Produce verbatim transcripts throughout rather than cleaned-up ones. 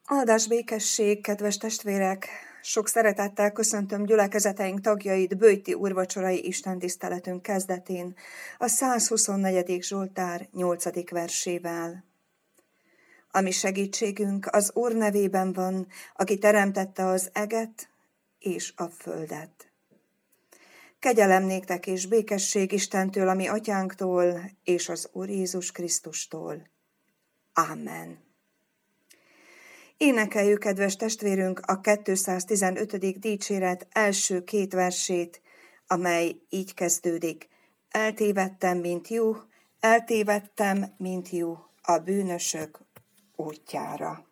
Áldás békesség, kedves testvérek! Sok szeretettel köszöntöm gyülekezeteink tagjait böjti úrvacsorai istentiszteletünk kezdetén, a százhuszonnegyedik Zsoltár nyolcadik versével. A mi segítségünk az Úr nevében van, aki teremtette az eget és a földet. Kegyelem néktek és békesség Istentől, a mi atyánktól, és az Úr Jézus Krisztustól. Ámen. Énekeljük, kedves testvérünk, a kétszáztizenötödik dicséret első két versét, amely így kezdődik. Eltévedtem, mint juh, eltévedtem, mint juh, a bűnösök útjára.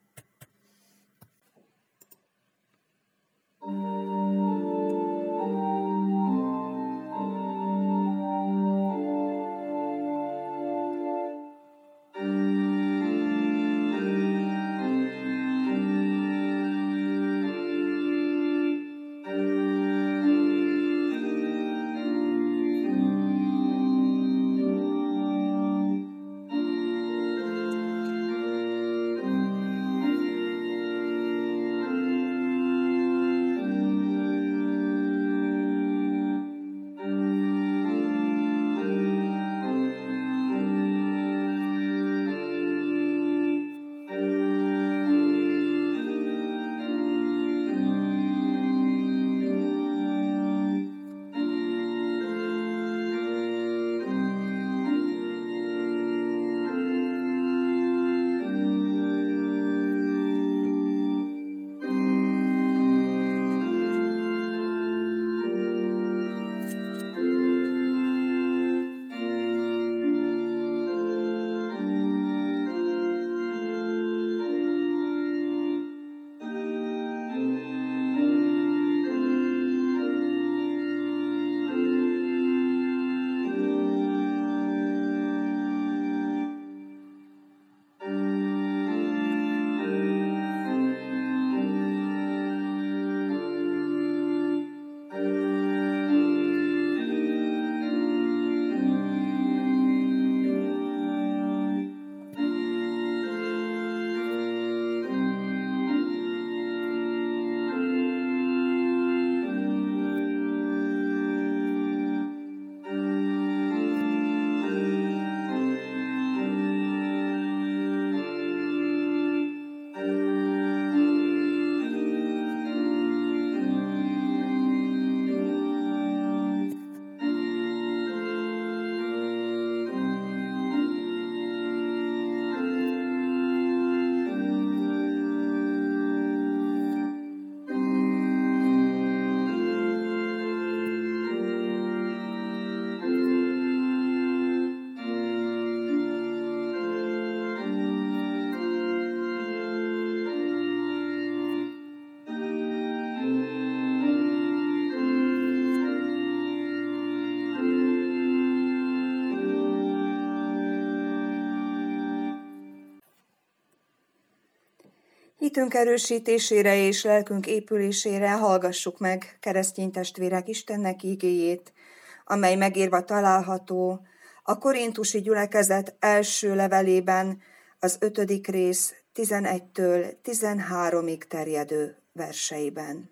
Hitünk erősítésére és lelkünk épülésére hallgassuk meg, keresztény testvérek, Istennek ígéjét, amely megírva található a korintusi gyülekezet első levelében, az ötödik rész tizenegytől tizenháromig terjedő verseiben.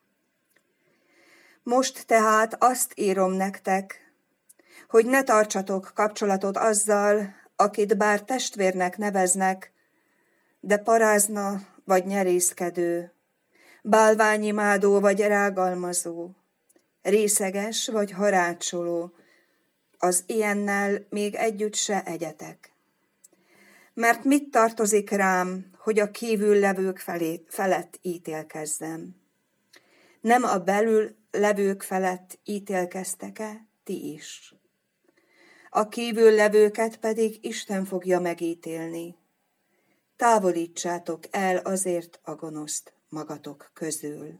Most tehát azt írom nektek, hogy ne tartsatok kapcsolatot azzal, akit bár testvérnek neveznek, de parázna vagy nyerészkedő, bálványimádó vagy rágalmazó, részeges vagy harácsoló, az ilyennel még együtt se egyetek. Mert mit tartozik rám, hogy a kívül levők felé, felett ítélkezzem? Nem a belül levők felett ítélkeztek-e ti is? A kívül levőket pedig Isten fogja megítélni. Távolítsátok el azért a gonoszt magatok közül.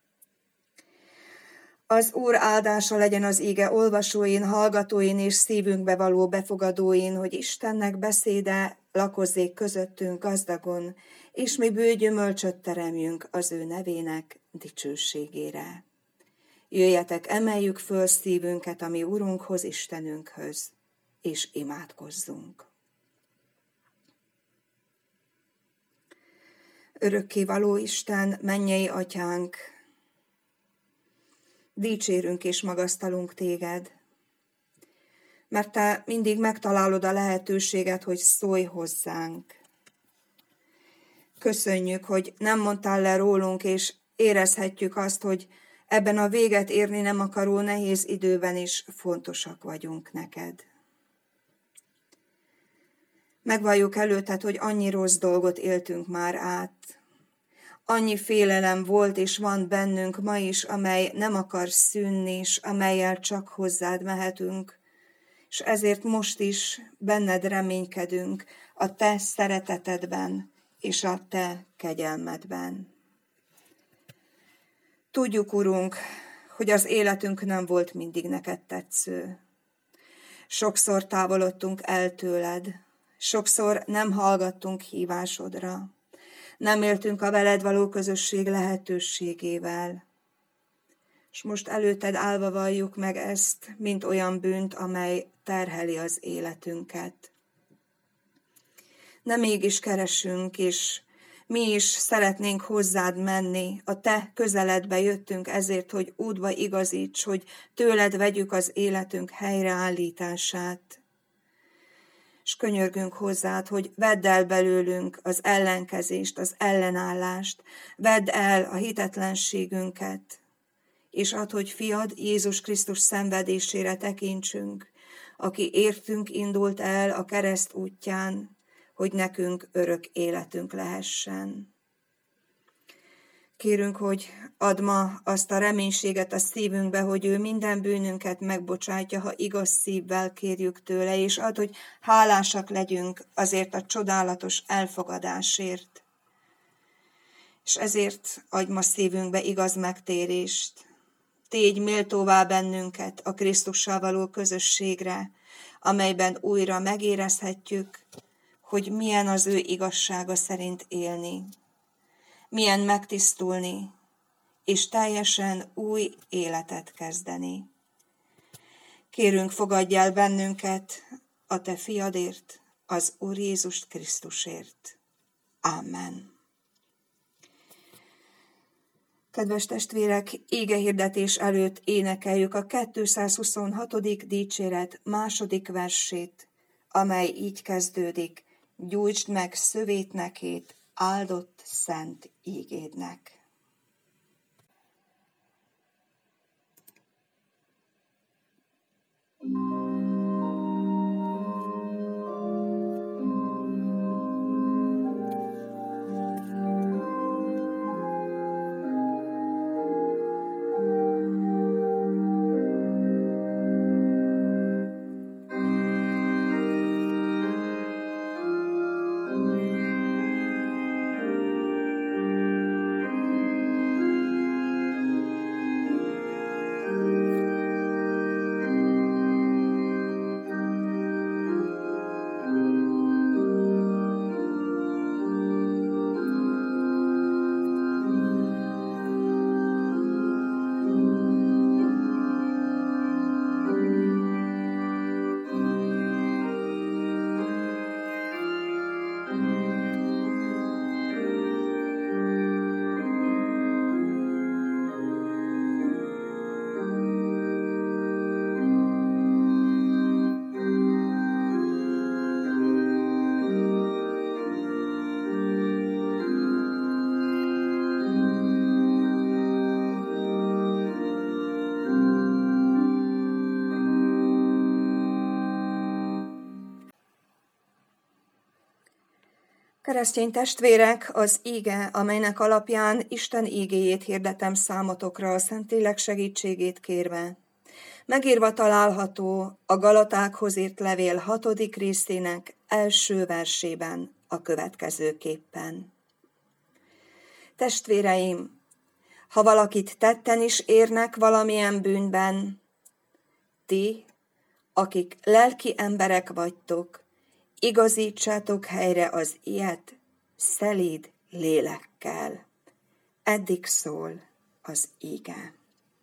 Az Úr áldása legyen az íge olvasóin, hallgatóin és szívünkbe való befogadóin, hogy Istennek beszéde lakozzék közöttünk gazdagon, és mi bőgyümölcsöt teremjünk az ő nevének dicsőségére. Jöjjetek, emeljük föl szívünket a mi Urunkhoz, Istenünkhöz, és imádkozzunk. Örökkévaló Isten, mennyei Atyánk, dicsérünk és magasztalunk téged, mert te mindig megtalálod a lehetőséget, hogy szólj hozzánk. Köszönjük, hogy nem mondtál le rólunk, és érezhetjük azt, hogy ebben a véget érni nem akaró nehéz időben is fontosak vagyunk neked. Megvalljuk előtted, hogy annyi rossz dolgot éltünk már át. Annyi félelem volt és van bennünk ma is, amely nem akar szűnni, és amellyel csak hozzád mehetünk. És ezért most is benned reménykedünk a te szeretetedben és a te kegyelmedben. Tudjuk, Urunk, hogy az életünk nem volt mindig neked tetsző. Sokszor távolodtunk el tőled, sokszor nem hallgattunk hívásodra, nem éltünk a veled való közösség lehetőségével. És most előtted állva valljuk meg ezt, mint olyan bűnt, amely terheli az életünket. De mégis keresünk, és mi is szeretnénk hozzád menni, a te közeledbe jöttünk ezért, hogy útba igazíts, hogy tőled vegyük az életünk helyreállítását. És könyörgünk hozzád, hogy vedd el belőlünk az ellenkezést, az ellenállást, vedd el a hitetlenségünket, és add, hogy fiad Jézus Krisztus szenvedésére tekintsünk, aki értünk indult el a kereszt útján, hogy nekünk örök életünk lehessen. Kérünk, hogy add ma azt a reménységet a szívünkbe, hogy ő minden bűnünket megbocsátja, ha igaz szívvel kérjük tőle, és add, hogy hálásak legyünk azért a csodálatos elfogadásért. És ezért adj ma szívünkbe igaz megtérést. Tégy méltóvá bennünket a Krisztussal való közösségre, amelyben újra megérezhetjük, hogy milyen az ő igazsága szerint élni, milyen megtisztulni, és teljesen új életet kezdeni. Kérünk, fogadj el bennünket a te fiadért, az Úr Jézus Krisztusért. Amen. Kedves testvérek, ígehirdetés előtt énekeljük a kétszázhuszonhatodik dicséret második versét, amely így kezdődik: gyújtsd meg szövétnekét áldott szent ígédnek. Keresztény testvérek, az íge, amelynek alapján Isten ígéjét hirdetem számotokra a Szentlélek segítségét kérve, megírva található a Galatákhoz írt levél hatodik részének első versében a következőképpen. Testvéreim, ha valakit tetten is érnek valamilyen bűnben, ti, akik lelki emberek vagytok, igazítsátok helyre az ilyet szelíd lélekkel. Eddig szól az íge.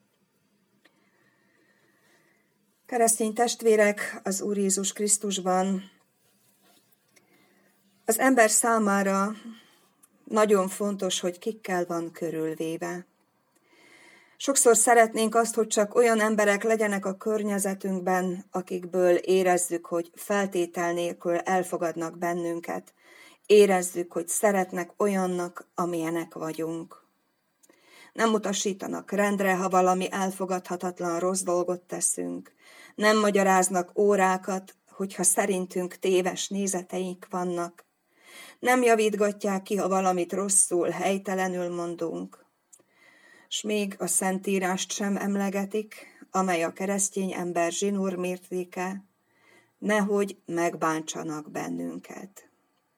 Keresztény testvérek, az Úr Jézus Krisztusban az ember számára Nagyon fontos, hogy kikkel van körülvéve. Sokszor szeretnénk azt, hogy csak olyan emberek legyenek a környezetünkben, akikből érezzük, hogy feltétel nélkül elfogadnak bennünket. Érezzük, hogy szeretnek olyannak, amilyenek vagyunk. Nem utasítanak rendre, ha valami elfogadhatatlan rossz dolgot teszünk. Nem magyaráznak órákat, hogyha szerintünk téves nézeteink vannak. Nem javítgatják ki, ha valamit rosszul, helytelenül mondunk. S még a Szentírást sem emlegetik, amely a keresztény ember zsinór mértéke, nehogy megbántsanak bennünket.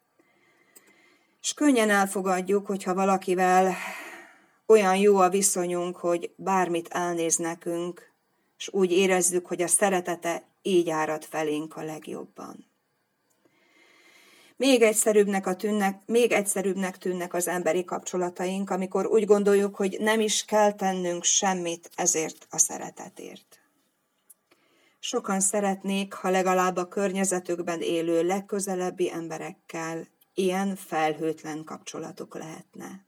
S könnyen elfogadjuk, hogyha valakivel olyan jó a viszonyunk, hogy bármit elnéz nekünk, és úgy érezzük, hogy a szeretete így árad felénk a legjobban. Még egyszerűbbnek, a tűnnek, még egyszerűbbnek tűnnek az emberi kapcsolataink, amikor úgy gondoljuk, hogy nem is kell tennünk semmit ezért a szeretetért. Sokan szeretnék, ha legalább a környezetükben élő legközelebbi emberekkel ilyen felhőtlen kapcsolatuk lehetne.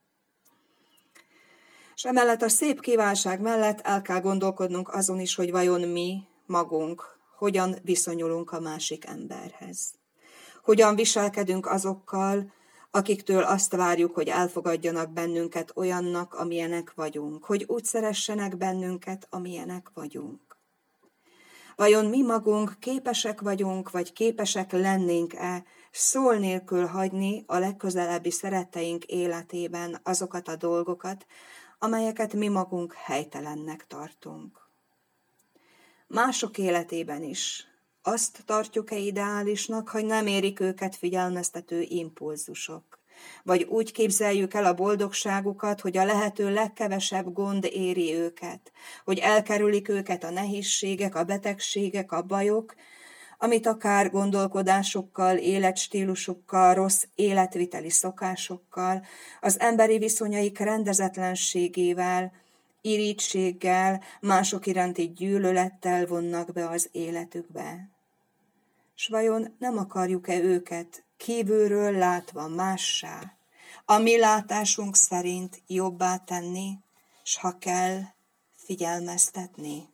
És emellett a szép kívánság mellett el kell gondolkodnunk azon is, hogy vajon mi, magunk, hogyan viszonyulunk a másik emberhez. Hogyan viselkedünk azokkal, akiktől azt várjuk, hogy elfogadjanak bennünket olyannak, amilyenek vagyunk, hogy úgy szeressenek bennünket, amilyenek vagyunk. Vajon mi magunk képesek vagyunk, vagy képesek lennénk-e szó nélkül hagyni a legközelebbi szeretteink életében azokat a dolgokat, amelyeket mi magunk helytelennek tartunk. Mások életében is azt tartjuk-e ideálisnak, hogy nem érik őket figyelmeztető impulzusok, vagy úgy képzeljük el a boldogságukat, hogy a lehető legkevesebb gond éri őket, hogy elkerülik őket a nehézségek, a betegségek, a bajok, amit akár gondolkodásukkal, életstílusukkal, rossz életviteli szokásokkal, az emberi viszonyaik rendezetlenségével, irítséggel, mások iránti gyűlölettel vonnak be az életükbe. S vajon nem akarjuk-e őket kívülről látva mássá, a mi látásunk szerint jobbá tenni, s ha kell, figyelmeztetni?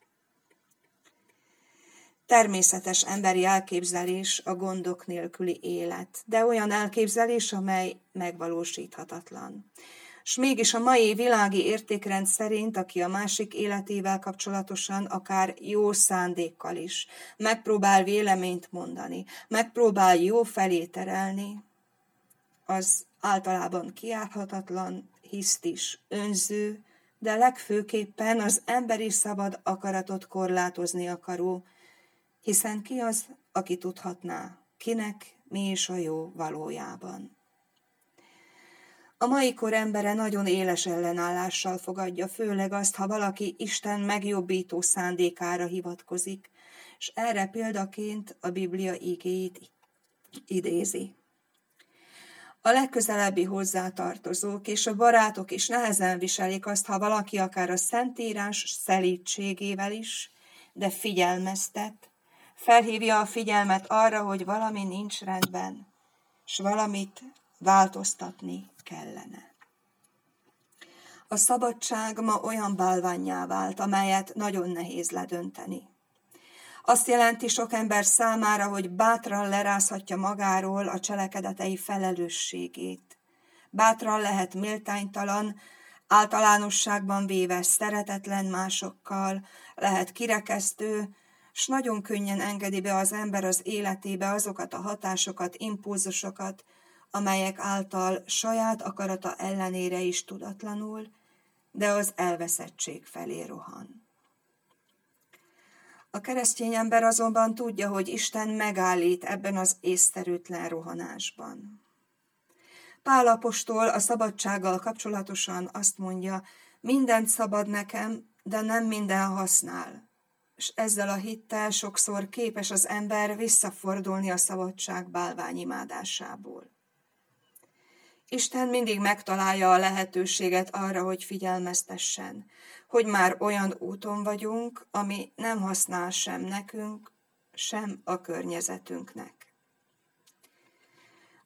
Természetes emberi elképzelés a gondok nélküli élet, de olyan elképzelés, amely megvalósíthatatlan. S mégis a mai világi értékrend szerint, aki a másik életével kapcsolatosan akár jó szándékkal is megpróbál véleményt mondani, megpróbál jó felé terelni, az általában kiárhatatlan, hisztis, önző, de legfőképpen az emberi szabad akaratot korlátozni akaró, hiszen ki az, aki tudhatná, kinek mi is a jó valójában. A mai kor embere nagyon éles ellenállással fogadja, főleg azt, ha valaki Isten megjobbító szándékára hivatkozik, és erre példaként a Biblia igéit idézi. A legközelebbi hozzátartozók és a barátok is nehezen viselik azt, ha valaki akár a Szentírás szelídségével is, de figyelmeztet, felhívja a figyelmet arra, hogy valami nincs rendben, s valamit változtatni kellene. A szabadság ma olyan bálvánnyá vált, amelyet nagyon nehéz ledönteni. Azt jelenti sok ember számára, hogy bátran lerázhatja magáról a cselekedetei felelősségét. Bátran lehet méltánytalan, általánosságban véve szeretetlen másokkal, lehet kirekesztő, s nagyon könnyen engedi be az ember az életébe azokat a hatásokat, impulzusokat, amelyek által saját akarata ellenére is tudatlanul, de az elveszettség felé rohan. A keresztény ember azonban tudja, hogy Isten megállít ebben az észszerűtlen rohanásban. Pál apostol a szabadsággal kapcsolatosan azt mondja, mindent szabad nekem, de nem minden használ. És ezzel a hittel sokszor képes az ember visszafordulni a szabadság bálványimádásából. Isten mindig megtalálja a lehetőséget arra, hogy figyelmeztessen, hogy már olyan úton vagyunk, ami nem használ sem nekünk, sem a környezetünknek.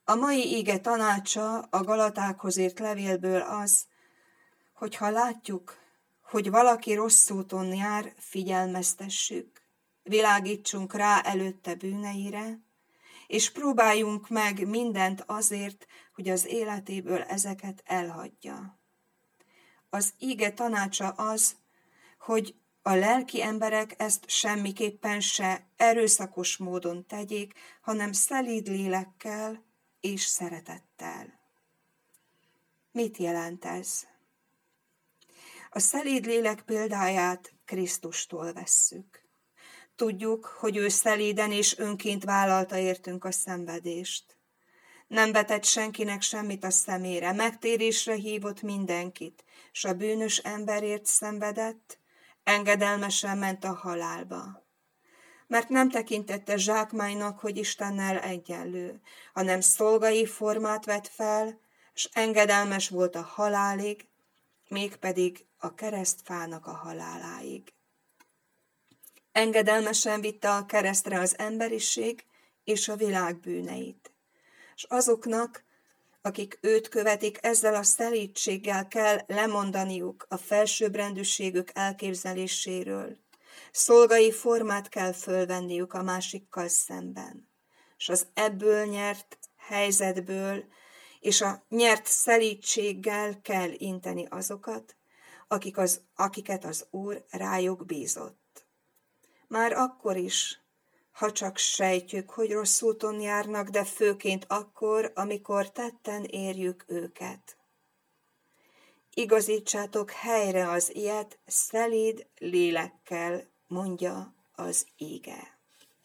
A mai ige tanácsa a Galatákhoz írt levélből az, hogy ha látjuk, hogy valaki rossz úton jár, figyelmeztessük, világítsunk rá előtte bűneire, és próbáljunk meg mindent azért, hogy az életéből ezeket elhagyja. Az ige tanácsa az, hogy a lelki emberek ezt semmiképpen se erőszakos módon tegyék, hanem szelíd lélekkel és szeretettel. Mit jelent ez? A szelíd lélek példáját Krisztustól vesszük. Tudjuk, hogy ő szelíden és önként vállalta értünk a szenvedést. Nem vetett senkinek semmit a szemére, megtérésre hívott mindenkit, s a bűnös emberért szenvedett, engedelmesen ment a halálba. Mert nem tekintette zsákmánynak, hogy Istennel egyenlő, hanem szolgai formát vett fel, s engedelmes volt a halálig, mégpedig a keresztfának a haláláig. Engedelmesen vitte a keresztre az emberiség és a világ bűneit, és azoknak, akik őt követik, ezzel a szelídséggel kell lemondaniuk a felsőbbrendűségük elképzeléséről. Szolgai formát kell fölvenniük a másikkal szemben, és az ebből nyert helyzetből és a nyert szelídséggel kell inteni azokat, akik az, akiket az Úr rájuk bízott. Már akkor is, ha csak sejtjük, hogy rossz úton járnak, de főként akkor, amikor tetten érjük őket. Igazítsátok helyre az ilyet szelíd lélekkel, mondja az íge.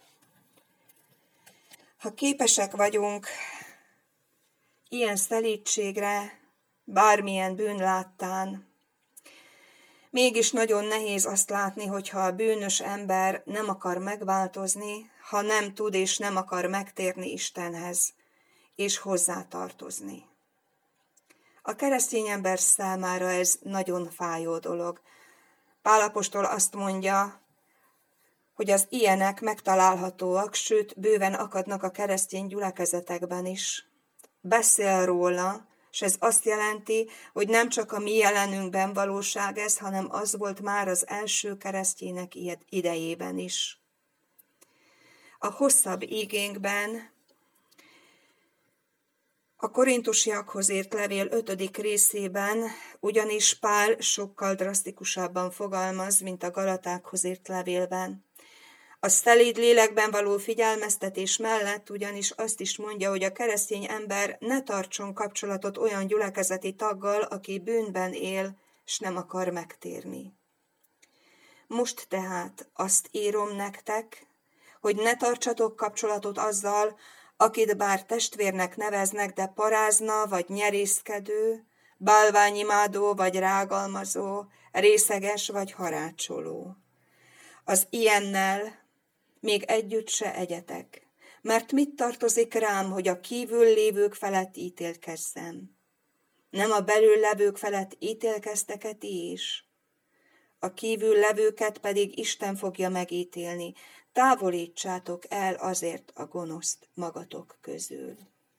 Ha képesek vagyunk ilyen szelídségre, bármilyen bűn láttán, mégis nagyon nehéz azt látni, hogyha a bűnös ember nem akar megváltozni, ha nem tud és nem akar megtérni Istenhez, és hozzátartozni. A keresztény ember számára ez nagyon fájó dolog. Pál apostol azt mondja, hogy az ilyenek megtalálhatóak, sőt, bőven akadnak a keresztény gyülekezetekben is. Beszél róla, és ez azt jelenti, hogy nem csak a mi jelenünkben valóság ez, hanem az volt már az első keresztjének idejében is. A hosszabb igénkben a korintusiakhoz írt levél ötödik részében ugyanis Pál sokkal drasztikusabban fogalmaz, mint a galatákhoz írt levélben. A szelíd lélekben való figyelmeztetés mellett ugyanis azt is mondja, hogy a keresztény ember ne tartson kapcsolatot olyan gyülekezeti taggal, aki bűnben él, s nem akar megtérni. Most tehát azt írom nektek, hogy ne tartsatok kapcsolatot azzal, akit bár testvérnek neveznek, de parázna, vagy nyerészkedő, bálványimádó, vagy rágalmazó, részeges, vagy harácsoló. Az ilyennel még együtt se egyetek, mert mit tartozik rám, hogy a kívül lévők felett ítélkezzem? Nem a belül levők felett ítélkeztek-e ti is? A kívül levőket pedig Isten fogja megítélni. Távolítsátok el azért a gonoszt magatok közül.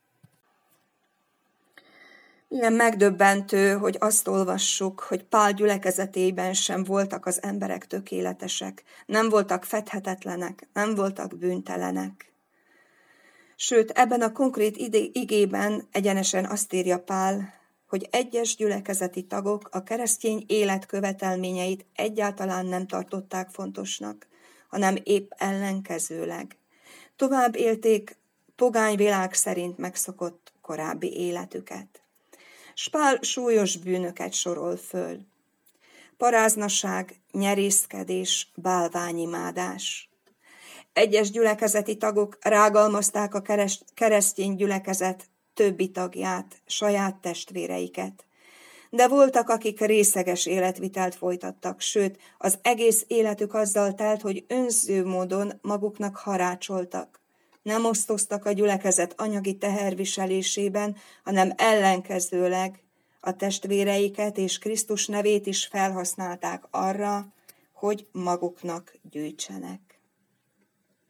Milyen megdöbbentő, hogy azt olvassuk, hogy Pál gyülekezetében sem voltak az emberek tökéletesek, nem voltak fedhetetlenek, nem voltak bűntelenek. Sőt, ebben a konkrét igében egyenesen azt írja Pál, hogy egyes gyülekezeti tagok a keresztény élet követelményeit egyáltalán nem tartották fontosnak, hanem épp ellenkezőleg. Tovább élték pogány világ szerint megszokott korábbi életüket. S Pál súlyos bűnöket sorol föl. Paráznaság, nyerészkedés, bálványimádás. Egyes gyülekezeti tagok rágalmazták a keresztény gyülekezet többi tagját, saját testvéreiket. De voltak, akik részeges életvitelt folytattak, sőt, az egész életük azzal telt, hogy önző módon maguknak harácsoltak. Nem osztoztak a gyülekezet anyagi teherviselésében, hanem ellenkezőleg a testvéreiket és Krisztus nevét is felhasználták arra, hogy maguknak gyűjtsenek.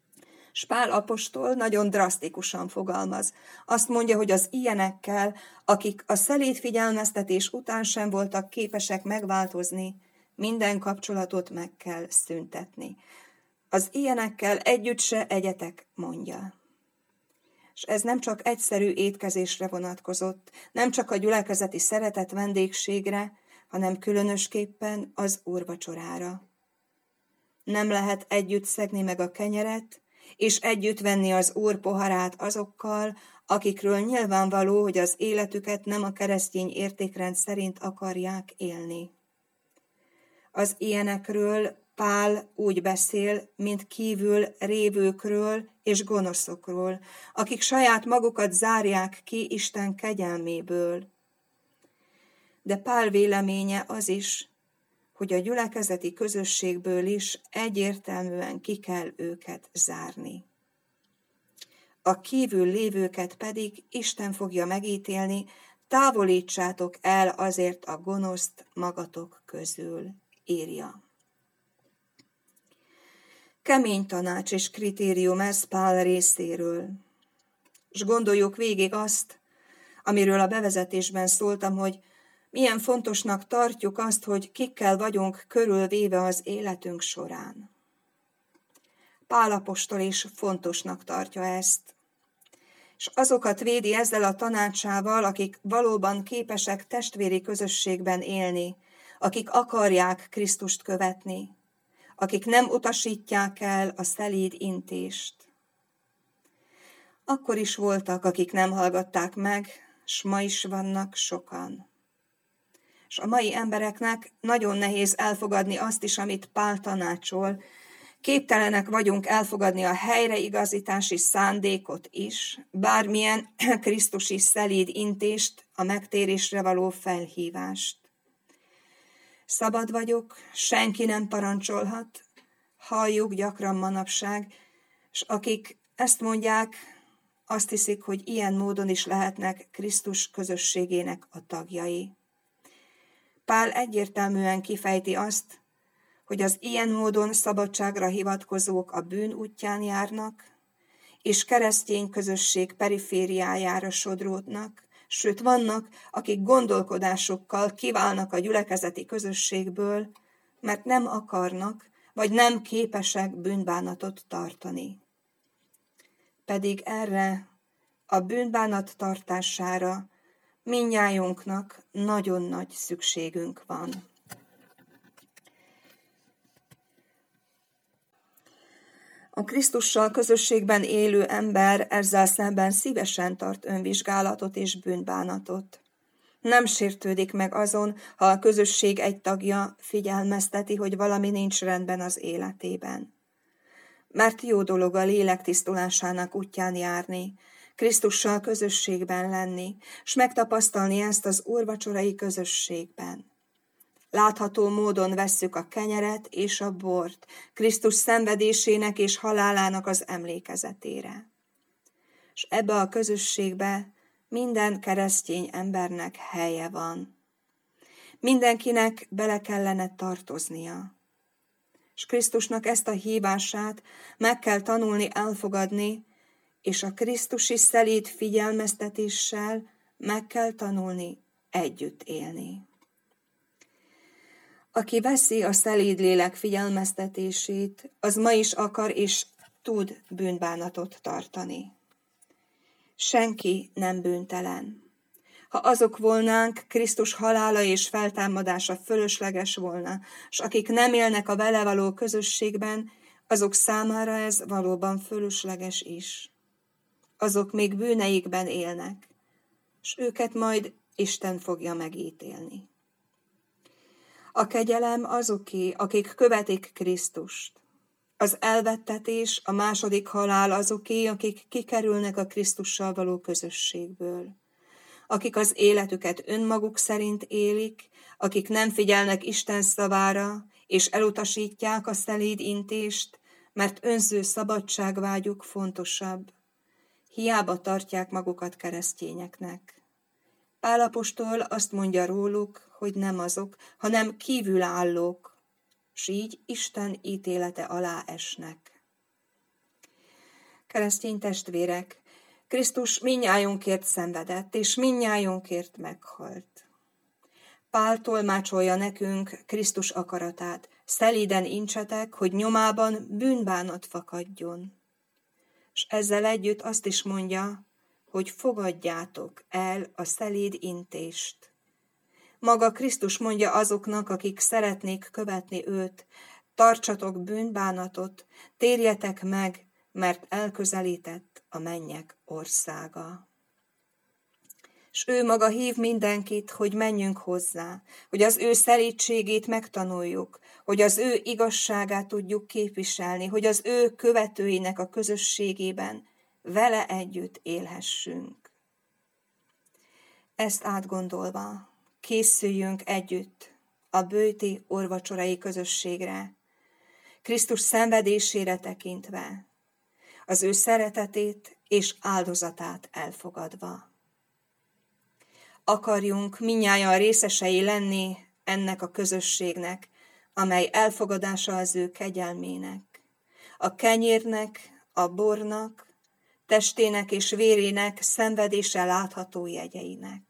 S Pál apostol nagyon drasztikusan fogalmaz. Azt mondja, hogy az ilyenekkel, akik a szelíd figyelmeztetés után sem voltak képesek megváltozni, minden kapcsolatot meg kell szüntetni. Az ilyenekkel együtt se egyetek, mondja. És ez nem csak egyszerű étkezésre vonatkozott, nem csak a gyülekezeti szeretet vendégségre, hanem különösképpen az úrvacsorára. Nem lehet együtt szegni meg a kenyeret, és együtt venni az Úr poharát azokkal, akikről nyilvánvaló, hogy az életüket nem a keresztény értékrend szerint akarják élni. Az ilyenekről Pál úgy beszél, mint kívül révőkről és gonoszokról, akik saját magukat zárják ki Isten kegyelméből. De Pál véleménye az is, hogy a gyülekezeti közösségből is egyértelműen ki kell őket zárni. A kívül lévőket pedig Isten fogja megítélni, távolítsátok el azért a gonoszt magatok közül, írja. Kemény tanács és kritérium ez Pál részéről. És gondoljuk végig azt, amiről a bevezetésben szóltam, hogy milyen fontosnak tartjuk azt, hogy kikkel vagyunk körülvéve az életünk során. Pál apostol is fontosnak tartja ezt. És azokat védi ezzel a tanácsával, akik valóban képesek testvéri közösségben élni, akik akarják Krisztust követni, akik nem utasítják el a szelíd intést. Akkor is voltak, akik nem hallgatták meg, s ma is vannak sokan. És a mai embereknek nagyon nehéz elfogadni azt is, amit Pál tanácsol. Képtelenek vagyunk elfogadni a helyreigazítási szándékot is, bármilyen krisztusi szelíd intést, a megtérésre való felhívást. Szabad vagyok, senki nem parancsolhat, halljuk gyakran manapság, és akik ezt mondják, azt hiszik, hogy ilyen módon is lehetnek Krisztus közösségének a tagjai. Pál egyértelműen kifejti azt, hogy az ilyen módon szabadságra hivatkozók a bűn útján járnak, és keresztény közösség perifériájára sodródnak, sőt vannak, akik gondolkodásukkal kiválnak a gyülekezeti közösségből, mert nem akarnak, vagy nem képesek bűnbánatot tartani. Pedig erre, a bűnbánat tartására mindnyájunknak nagyon nagy szükségünk van. A Krisztussal közösségben élő ember ezzel szemben szívesen tart önvizsgálatot és bűnbánatot. Nem sértődik meg azon, ha a közösség egy tagja figyelmezteti, hogy valami nincs rendben az életében. Mert jó dolog a lélek tisztulásának útján járni, Krisztussal közösségben lenni, s megtapasztalni ezt az úrvacsorai közösségben. Látható módon vesszük a kenyeret és a bort, Krisztus szenvedésének és halálának az emlékezetére. És ebbe a közösségbe minden keresztény embernek helye van. Mindenkinek bele kellene tartoznia. És Krisztusnak ezt a hívását meg kell tanulni elfogadni, és a krisztusi szelíd figyelmeztetéssel meg kell tanulni együtt élni. Aki veszi a szelíd lélek figyelmeztetését, az ma is akar és tud bűnbánatot tartani. Senki nem bűntelen. Ha azok volnánk, Krisztus halála és feltámadása fölösleges volna, s akik nem élnek a vele való közösségben, azok számára ez valóban fölösleges is. Azok még bűneikben élnek, s őket majd Isten fogja megítélni. A kegyelem azoké, akik követik Krisztust. Az elvettetés, a második halál azoké, akik kikerülnek a Krisztussal való közösségből. Akik az életüket önmaguk szerint élik, akik nem figyelnek Isten szavára, és elutasítják a szelíd intést, mert önző szabadságvágyuk fontosabb. Hiába tartják magukat keresztényeknek. Pál apostol azt mondja róluk, hogy nem azok, hanem kívülállók, s így Isten ítélete alá esnek. Keresztény testvérek, Krisztus mindnyájunkért szenvedett, és mindnyájunkért meghalt. Pál tolmácsolja nekünk Krisztus akaratát, szelíden incsetek, hogy nyomában bűnbánat fakadjon. És ezzel együtt azt is mondja, hogy fogadjátok el a szelíd intést. Maga Krisztus mondja azoknak, akik szeretnék követni őt, tartsatok bűnbánatot, térjetek meg, mert elközelített a mennyek országa. És ő maga hív mindenkit, hogy menjünk hozzá, hogy az ő szelídségét megtanuljuk, hogy az ő igazságát tudjuk képviselni, hogy az ő követőinek a közösségében vele együtt élhessünk. Ezt átgondolva készüljünk együtt a böjti úrvacsorai közösségre, Krisztus szenvedésére tekintve, az ő szeretetét és áldozatát elfogadva. Akarjunk mindnyájan részesei lenni ennek a közösségnek, amely elfogadása az ő kegyelmének, a kenyérnek, a bornak, testének és vérének szenvedése látható jegyeinek.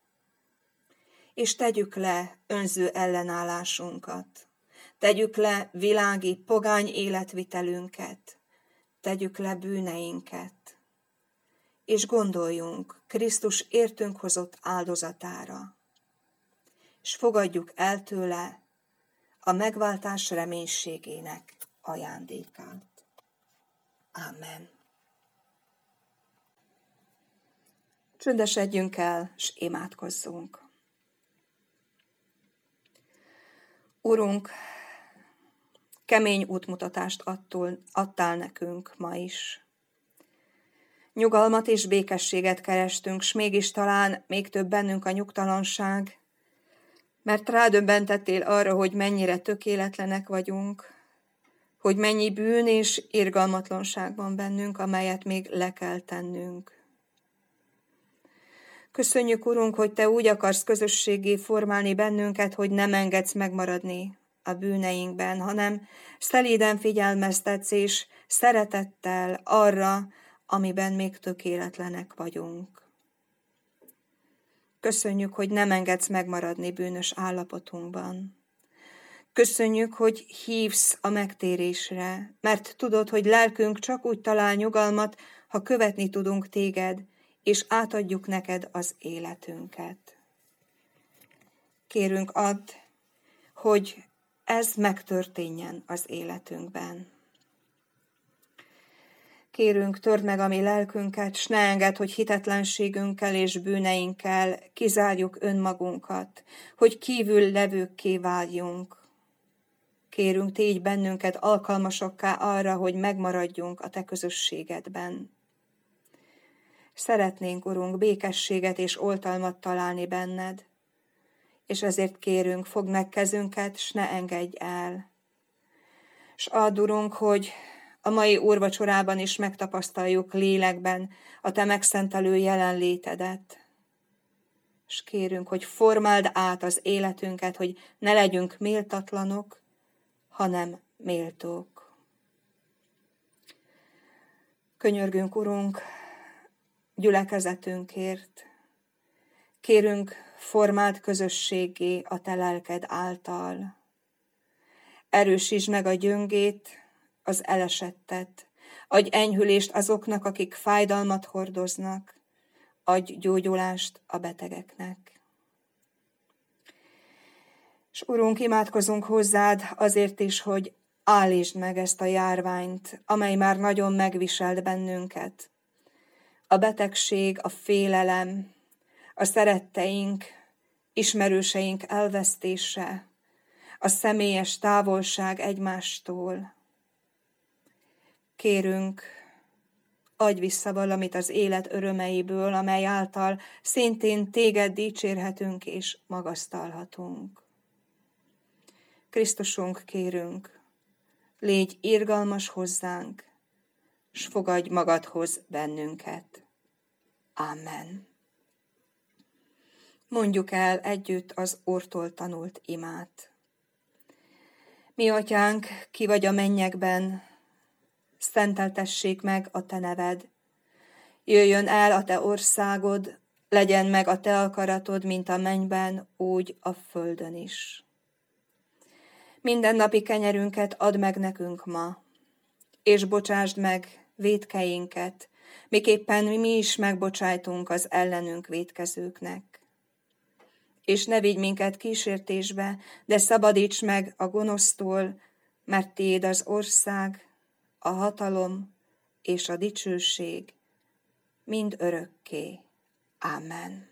És tegyük le önző ellenállásunkat, tegyük le világi, pogány életvitelünket, tegyük le bűneinket, és gondoljunk Krisztus értünk hozott áldozatára, és fogadjuk el tőle a megváltás reménységének ajándékát. Ámen. Csöndesedjünk el, és imádkozzunk. Urunk, kemény útmutatást adtól, adtál nekünk ma is. Nyugalmat és békességet kerestünk, s mégis talán még több bennünk a nyugtalanság, mert rádöbbentettél arra, hogy mennyire tökéletlenek vagyunk, hogy mennyi bűn és irgalmatlanság van bennünk, amelyet még le kell tennünk. Köszönjük, Urunk, hogy Te úgy akarsz közösségé formálni bennünket, hogy nem engedsz megmaradni a bűneinkben, hanem szelíden figyelmeztetsz és szeretettel arra, amiben még tökéletlenek vagyunk. Köszönjük, hogy nem engedsz megmaradni bűnös állapotunkban. Köszönjük, hogy hívsz a megtérésre, mert tudod, hogy lelkünk csak úgy talál nyugalmat, ha követni tudunk téged, és átadjuk neked az életünket. Kérünk, add, hogy ez megtörténjen az életünkben. Kérünk, törd meg a mi lelkünket, s ne engedd, hogy hitetlenségünkkel és bűneinkkel kizárjuk önmagunkat, hogy kívül levőkké váljunk. Kérünk, tégy bennünket alkalmasokká arra, hogy megmaradjunk a Te közösségedben. Szeretnénk, Urunk, békességet és oltalmat találni benned, és ezért kérünk, fogd meg kezünket, s ne engedj el. S add, Urunk, hogy a mai úrvacsorában is megtapasztaljuk lélekben a Te megszentelő jelenlétedet. És kérünk, hogy formáld át az életünket, hogy ne legyünk méltatlanok, hanem méltók. Könyörgünk, Urunk, gyülekezetünkért. Kérünk, formáld közösséggé a Te lelked által. Erősítsd meg a gyöngét, az elesettet, adj enyhülést azoknak, akik fájdalmat hordoznak, adj gyógyulást a betegeknek. És Urunk, imádkozunk hozzád azért is, hogy állítsd meg ezt a járványt, amely már nagyon megviselt bennünket. A betegség, a félelem, a szeretteink, ismerőseink elvesztése, a személyes távolság egymástól. Kérünk, adj vissza valamit az élet örömeiből, amely által szintén téged dicsérhetünk és magasztalhatunk. Krisztusunk, kérünk, légy irgalmas hozzánk, s fogadj magadhoz bennünket. Amen. Mondjuk el együtt az Úrtól tanult imát. Mi, Atyánk, ki vagy a mennyekben, szenteltessék meg a te neved. Jöjjön el a te országod, legyen meg a te akaratod, mint a mennyben, úgy a földön is. Mindennapi kenyerünket add meg nekünk ma, és bocsásd meg vétkeinket, miképpen mi is megbocsájtunk az ellenünk vétkezőknek. És ne vigy minket kísértésbe, de szabadíts meg a gonosztól, mert tiéd az ország, a hatalom és a dicsőség, mind örökké. Amen.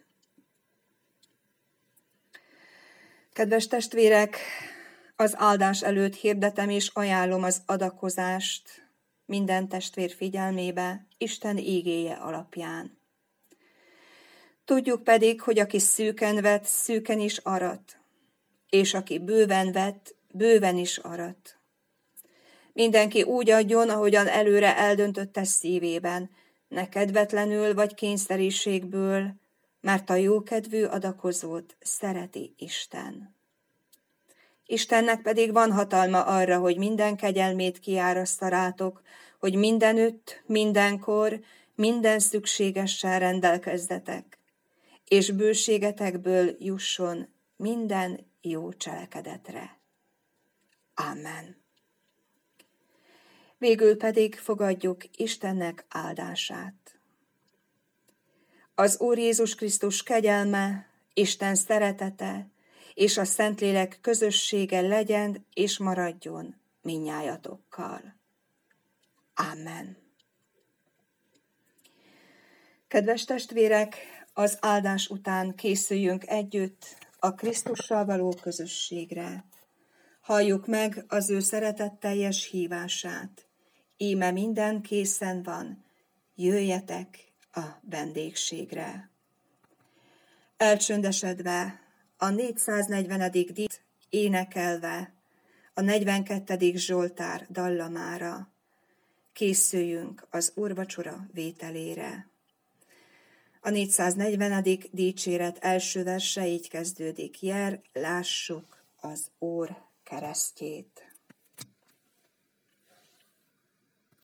Kedves testvérek, az áldás előtt hirdetem és ajánlom az adakozást minden testvér figyelmébe Isten ígéje alapján. Tudjuk pedig, hogy aki szűken vett, szűken is arat, és aki bőven vett, bőven is arat. Mindenki úgy adjon, ahogyan előre eldöntötte szívében, ne kedvetlenül vagy kényszeriségből, mert a jókedvű adakozót szereti Isten. Istennek pedig van hatalma arra, hogy minden kegyelmét kiárassza rátok, hogy mindenütt, mindenkor, minden szükségessel rendelkezzetek, és bőségetekből jusson minden jó cselekedetre. Amen. Végül pedig fogadjuk Istennek áldását. Az Úr Jézus Krisztus kegyelme, Isten szeretete és a Szentlélek közössége legyen és maradjon mindnyájatokkal. Amen. Kedves testvérek, az áldás után készüljünk együtt a Krisztussal való közösségre. Halljuk meg az ő szeretetteljes hívását. Íme minden készen van, jöjjetek a vendégségre. Elcsöndesedve a négyszáznegyvenedik dalt énekelve a negyvenkettedik Zsoltár dallamára készüljünk az úrvacsora vételére. A négyszáznegyvenedik dicséret első verse így kezdődik: Jer, lássuk az Úr keresztjét.